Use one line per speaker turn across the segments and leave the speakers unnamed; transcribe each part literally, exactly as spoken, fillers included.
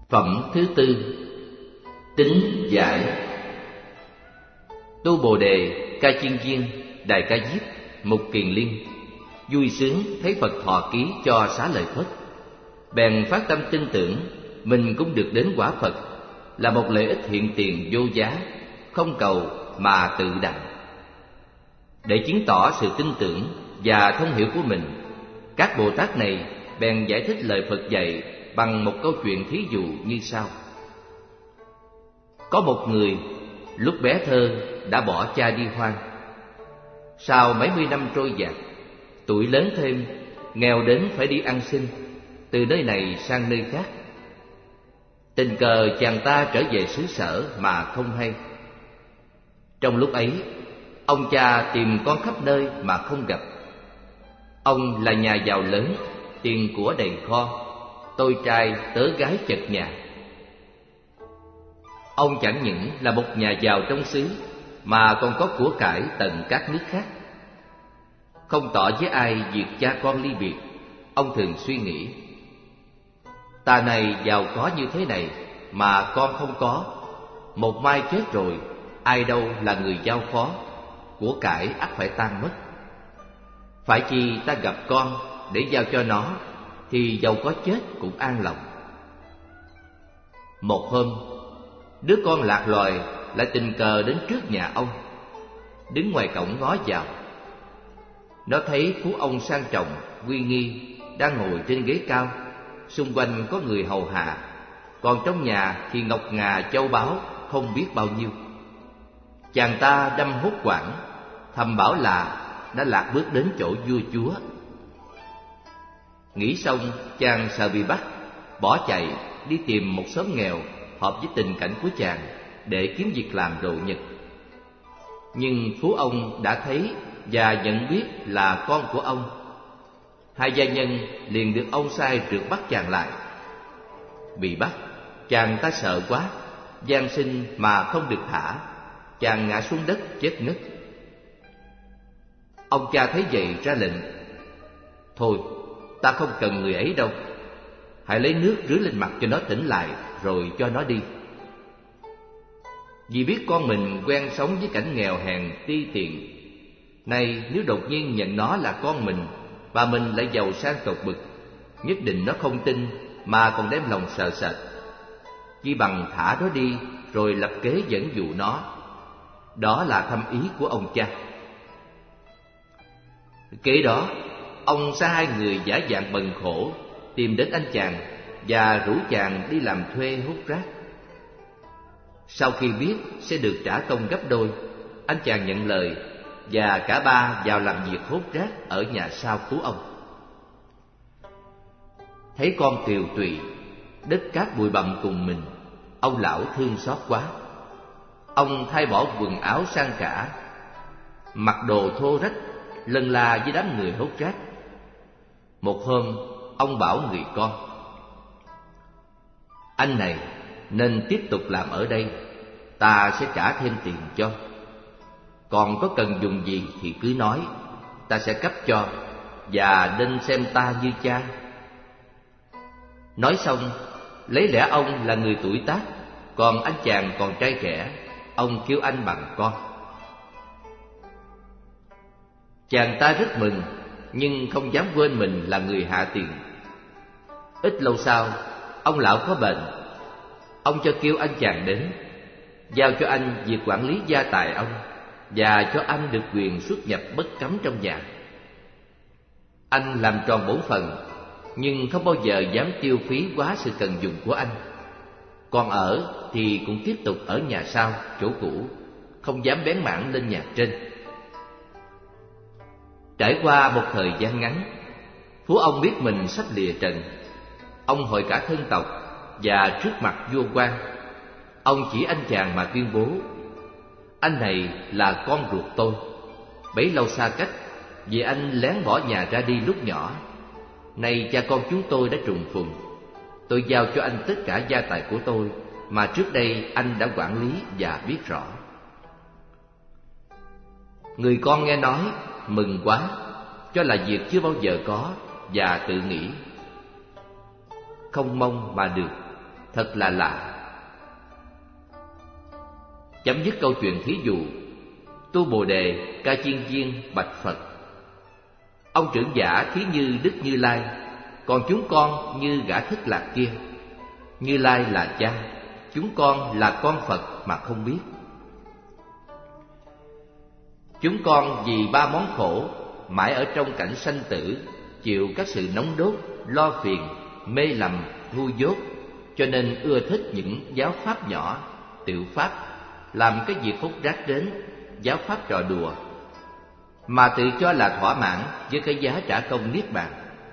Phẩm thứ tư: Tính giải. Tu Bồ Đề, Ca Chiên Viên, Đại Ca Diếp, Mục Kiền Liên vui sướng thấy Phật thọ ký cho xá lợi Phất, bèn phát tâm tin tưởng mình cũng được đến quả Phật, là một lợi ích hiện tiền vô giá, không cầu mà tự đặng. Để chứng tỏ sự tin tưởng và thông hiểu của mình, các Bồ Tát này bèn giải thích lời Phật dạy bằng một câu chuyện thí dụ như sau. Có một người lúc bé thơ đã bỏ cha đi hoang. Sau mấy mươi năm trôi dạt, tuổi lớn thêm, nghèo đến phải đi ăn xin, từ nơi này sang nơi khác. Tình cờ chàng ta trở về xứ sở mà không hay. Trong lúc ấy, ông cha tìm con khắp nơi mà không gặp. Ông là nhà giàu lớn, tiền của đầy kho, tôi trai tớ gái chật nhà. Ông chẳng những là một nhà giàu trong xứ, mà còn có của cải tận các nước khác. Không tỏ với ai việc cha con ly biệt, ông thường suy nghĩ: ta này giàu có như thế này mà con không có, một mai chết rồi, ai đâu là người giao phó, của cải ắt phải tan mất. Phải chi ta gặp con để giao cho nó, thì dầu có chết cũng an lòng. Một hôm, đứa con lạc loài lại tình cờ đến trước nhà ông, đứng ngoài cổng ngó vào. Nó thấy phú ông sang trọng, uy nghi, đang ngồi trên ghế cao, xung quanh có người hầu hạ, còn trong nhà thì ngọc ngà châu báu không biết bao nhiêu. Chàng ta đâm hốt hoảng, thầm bảo là đã lạc bước đến chỗ vua chúa. Nghĩ xong, chàng sợ bị bắt, bỏ chạy đi tìm một xóm nghèo hợp với tình cảnh của chàng để kiếm việc làm đồ nhật. Nhưng phú ông đã thấy và nhận biết là con của ông. Hai gia nhân liền được ông sai rượt bắt chàng lại. Bị bắt, chàng ta sợ quá, van xin mà không được thả. Chàng ngã xuống đất chết ngất. Ông cha thấy vậy ra lệnh: thôi, ta không cần người ấy đâu, hãy lấy nước rưới lên mặt cho nó tỉnh lại, rồi cho nó đi. Vì biết con mình quen sống với cảnh nghèo hèn ti tiện, nay nếu đột nhiên nhận nó là con mình, và mình lại giàu sang tột bực, nhất định nó không tin mà còn đem lòng sợ sệt. Chỉ bằng thả nó đi rồi lập kế dẫn dụ nó. Đó là thâm ý của ông cha. Kế đó, ông sai hai người giả dạng bần khổ tìm đến anh chàng và rủ chàng đi làm thuê hút rác. Sau khi biết sẽ được trả công gấp đôi, anh chàng nhận lời và cả ba vào làm việc hút rác ở nhà sau phú ông. Thấy con tiều tụy, đất cát bụi bặm cùng mình, ông lão thương xót quá. Ông thay bỏ quần áo sang cả, mặc đồ thô rách, lân la với đám người hút rác. Một hôm, ông bảo người con: anh này nên tiếp tục làm ở đây, ta sẽ trả thêm tiền cho. Còn có cần dùng gì thì cứ nói, ta sẽ cấp cho, và nên xem ta như cha. Nói xong, lấy lẽ ông là người tuổi tác, còn anh chàng còn trai trẻ, ông kêu anh bằng con. Chàng ta rất mừng, nhưng không dám quên mình là người hạ tiền. Ít lâu sau, ông lão có bệnh. Ông cho kêu anh chàng đến, giao cho anh việc quản lý gia tài ông, và cho anh được quyền xuất nhập bất cấm trong nhà. Anh làm tròn bổn phận, nhưng không bao giờ dám tiêu phí quá sự cần dùng của anh. Còn ở thì cũng tiếp tục ở nhà sau, chỗ cũ, không dám bén mảng lên nhà trên. Trải qua một thời gian ngắn, phú ông biết mình sắp lìa trần. Ông hội cả thân tộc, và trước mặt vua quan, ông chỉ anh chàng mà tuyên bố: anh này là con ruột tôi. Bấy lâu xa cách, vì anh lén bỏ nhà ra đi lúc nhỏ. Nay cha con chúng tôi đã trùng phùng. Tôi giao cho anh tất cả gia tài của tôi mà trước đây anh đã quản lý và biết rõ. Người con nghe nói mừng quá, cho là việc chưa bao giờ có, và tự nghĩ: không mong mà được, thật là lạ. Chấm dứt câu chuyện thí dụ, Tu Bồ Đề Ca Chiên Chiên bạch Phật: ông trưởng giả thí như Đức Như Lai, còn chúng con như gã thất lạc kia. Như Lai là cha, chúng con là con Phật mà không biết. Chúng con vì ba món khổ, mãi ở trong cảnh sanh tử, chịu các sự nóng đốt, lo phiền, mê lầm, ngu dốt, cho nên ưa thích những giáo pháp nhỏ, tiểu pháp, làm cái việc hút rác đến, giáo pháp trò đùa, mà tự cho là thỏa mãn với cái giá trả công niết bàn.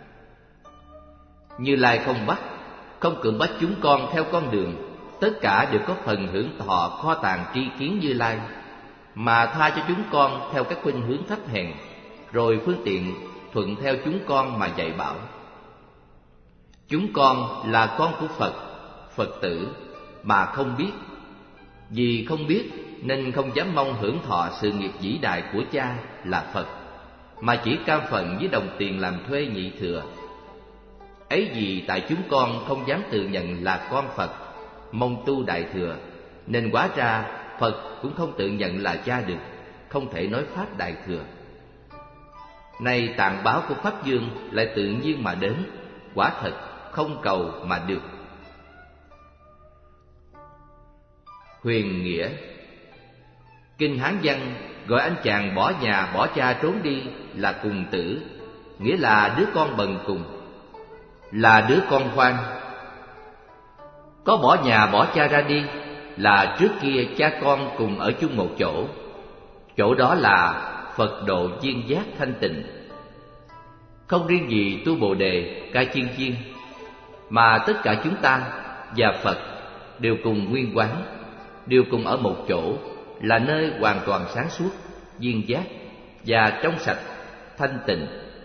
Như Lai không bắt, không cưỡng bắt chúng con theo con đường, tất cả đều có phần hưởng thọ kho tàng tri kiến Như Lai, mà tha cho chúng con theo các khuynh hướng thấp hèn, rồi phương tiện thuận theo chúng con mà dạy bảo. Chúng con là con của Phật, Phật tử, mà không biết. Vì không biết nên không dám mong hưởng thọ sự nghiệp vĩ đại của cha là Phật, mà chỉ cam phận với đồng tiền làm thuê nhị thừa. Ấy vì tại chúng con không dám tự nhận là con Phật, mong tu đại thừa, nên hóa ra Phật cũng không tự nhận là cha được, không thể nói pháp đại thừa. Nay tạng báo của Pháp Dương lại tự nhiên mà đến, quả thật không cầu mà được. Huyền nghĩa. Kinh Hán Văn gọi anh chàng bỏ nhà bỏ cha trốn đi là cùng tử, nghĩa là đứa con bần cùng, là đứa con hoang. Có bỏ nhà bỏ cha ra đi là trước kia cha con cùng ở chung một chỗ, chỗ đó là Phật độ viên giác thanh tịnh. Không riêng gì Tu Bồ Đề Ca Chiên Chiên, mà tất cả chúng ta và Phật đều cùng nguyên quán, đều cùng ở một chỗ, là nơi hoàn toàn sáng suốt, viên giác và trong sạch, thanh tịnh.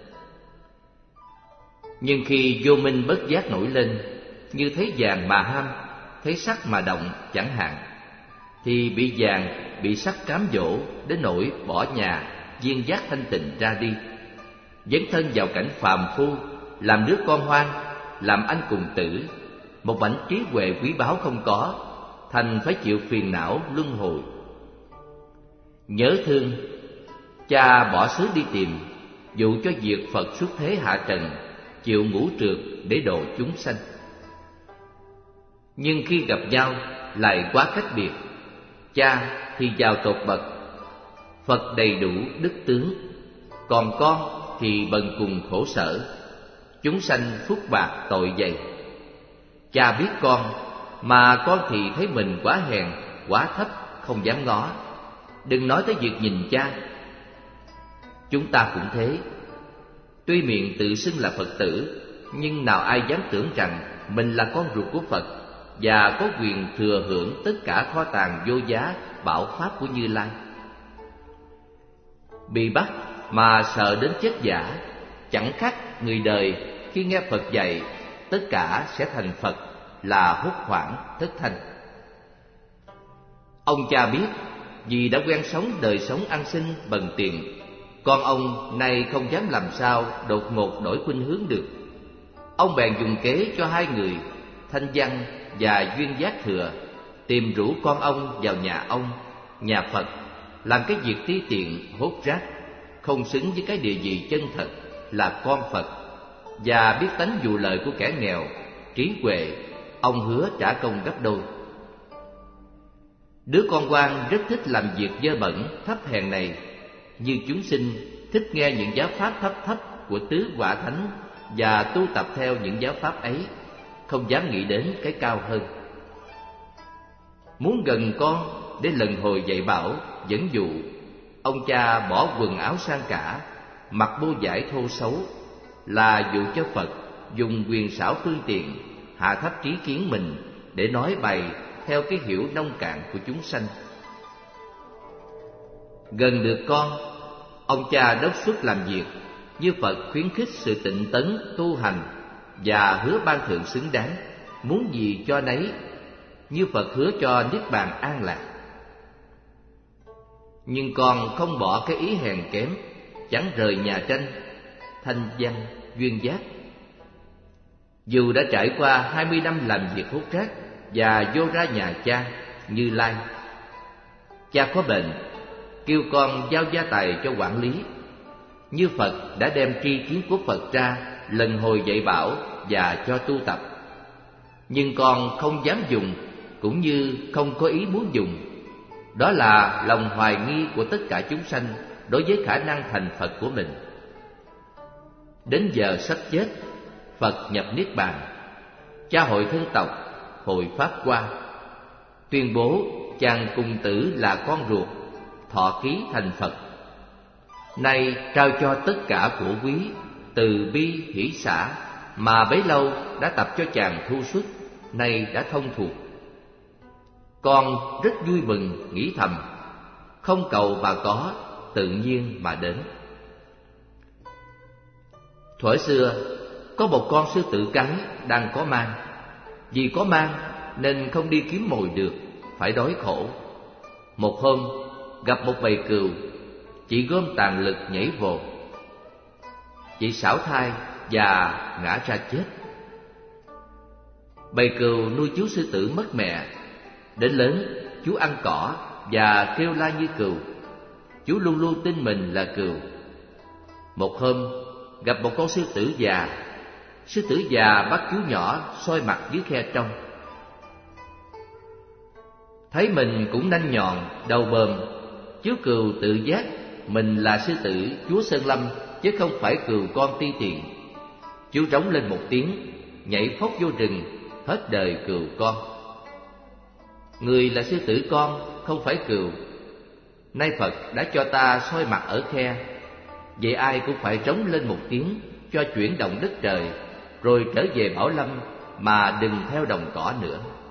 Nhưng khi vô minh bất giác nổi lên, như thấy vàng mà ham, thấy sắc mà động chẳng hạn, thì bị vàng, bị sắc cám dỗ đến nỗi bỏ nhà, viên giác thanh tịnh ra đi, dấn thân vào cảnh phàm phu, làm đứa con hoang, làm anh cùng tử, một mảnh trí huệ quý báu không có, thành phải chịu phiền não luân hồi. Nhớ thương, cha bỏ xứ đi tìm, dụ cho việc Phật xuất thế hạ trần, chịu ngũ trượt để độ chúng sanh. Nhưng khi gặp nhau lại quá cách biệt. Cha thì giàu tột bậc, Phật đầy đủ đức tướng, còn con thì bần cùng khổ sở, chúng sanh phúc bạc tội dày. Cha biết con, mà con thì thấy mình quá hèn, quá thấp, không dám ngó, đừng nói tới việc nhìn cha. Chúng ta cũng thế, tuy miệng tự xưng là Phật tử, nhưng nào ai dám tưởng rằng mình là con ruột của Phật và có quyền thừa hưởng tất cả kho tàng vô giá bảo pháp của Như Lai. Bị bắt mà sợ đến chết giả, chẳng khác người đời khi nghe Phật dạy tất cả sẽ thành Phật là hốt hoảng thất thanh. Ông cha biết, vì đã quen sống đời sống ăn xin bần tiền, con ông nay không dám làm sao đột ngột đổi khuynh hướng được. Ông bèn dùng kế cho hai người, Thanh Văn và Duyên Giác Thừa, tìm rủ con ông vào nhà ông, nhà Phật, làm cái việc ti tiện hốt rác, không xứng với cái địa vị chân thật là con Phật, và biết tánh dụ lời của kẻ nghèo, trí huệ, ông hứa trả công gấp đôi. Đứa con quan rất thích làm việc dơ bẩn, thấp hèn này, như chúng sinh thích nghe những giáo pháp thấp thấp của tứ quả thánh và tu tập theo những giáo pháp ấy, không dám nghĩ đến cái cao hơn. Muốn gần con để lần hồi dạy bảo, dẫn dụ, ông cha bỏ quần áo sang cả, mặc bô vải thô xấu, là dụ cho Phật dùng quyền xảo phương tiện hạ thấp trí kiến mình để nói bày theo cái hiểu nông cạn của chúng sanh. Gần được con, ông cha đốc xuất làm việc, như Phật khuyến khích sự tịnh tấn tu hành và hứa ban thượng xứng đáng, muốn gì cho nấy, như Phật hứa cho niết bàn an lạc. Nhưng con không bỏ cái ý hèn kém, chẳng rời nhà tranh, Thanh Văn, Duyên Giác. Dù đã trải qua hai mươi năm làm việc hút rác và vô ra nhà cha Như Lai, cha có bệnh, kêu con giao gia tài cho quản lý. Như Phật đã đem tri kiến của Phật ra lần hồi dạy bảo và cho tu tập, nhưng con không dám dùng, cũng như không có ý muốn dùng. Đó là lòng hoài nghi của tất cả chúng sanh đối với khả năng thành Phật của mình. Đến giờ sắp chết, Phật nhập Niết Bàn, cha hội thân tộc, hội Pháp Hoa, tuyên bố chàng cùng tử là con ruột, thọ ký thành Phật. Nay trao cho tất cả của quý, từ bi hỷ xả mà bấy lâu đã tập cho chàng thu xuất, nay đã thông thuộc. Con rất vui mừng nghĩ thầm, không cầu mà có, tự nhiên mà đến. Thuở xưa có một con sư tử cái đang có mang. Vì có mang nên không đi kiếm mồi được, phải đói khổ. Một hôm gặp một bầy cừu, chị gom tàn lực nhảy vồ. Chị sảo thai và ngã ra chết. Bầy cừu nuôi chú sư tử mất mẹ. Đến lớn, chú ăn cỏ và kêu la như cừu. Chú luôn luôn tin mình là cừu. Một hôm gặp một con sư tử già. Sư tử già bắt chú nhỏ soi mặt dưới khe trong. Thấy mình cũng nanh nhọn, đầu bờm, chú cừu tự giác mình là sư tử chúa Sơn Lâm, chứ không phải cừu con ti tiện. Chú rống lên một tiếng, nhảy phóc vô rừng, hết đời cừu con. Người là sư tử con, không phải cừu. Nay Phật đã cho ta soi mặt ở khe, vậy ai cũng phải rống lên một tiếng cho chuyển động đất trời, rồi trở về Bảo Lâm mà đừng theo đồng cỏ nữa.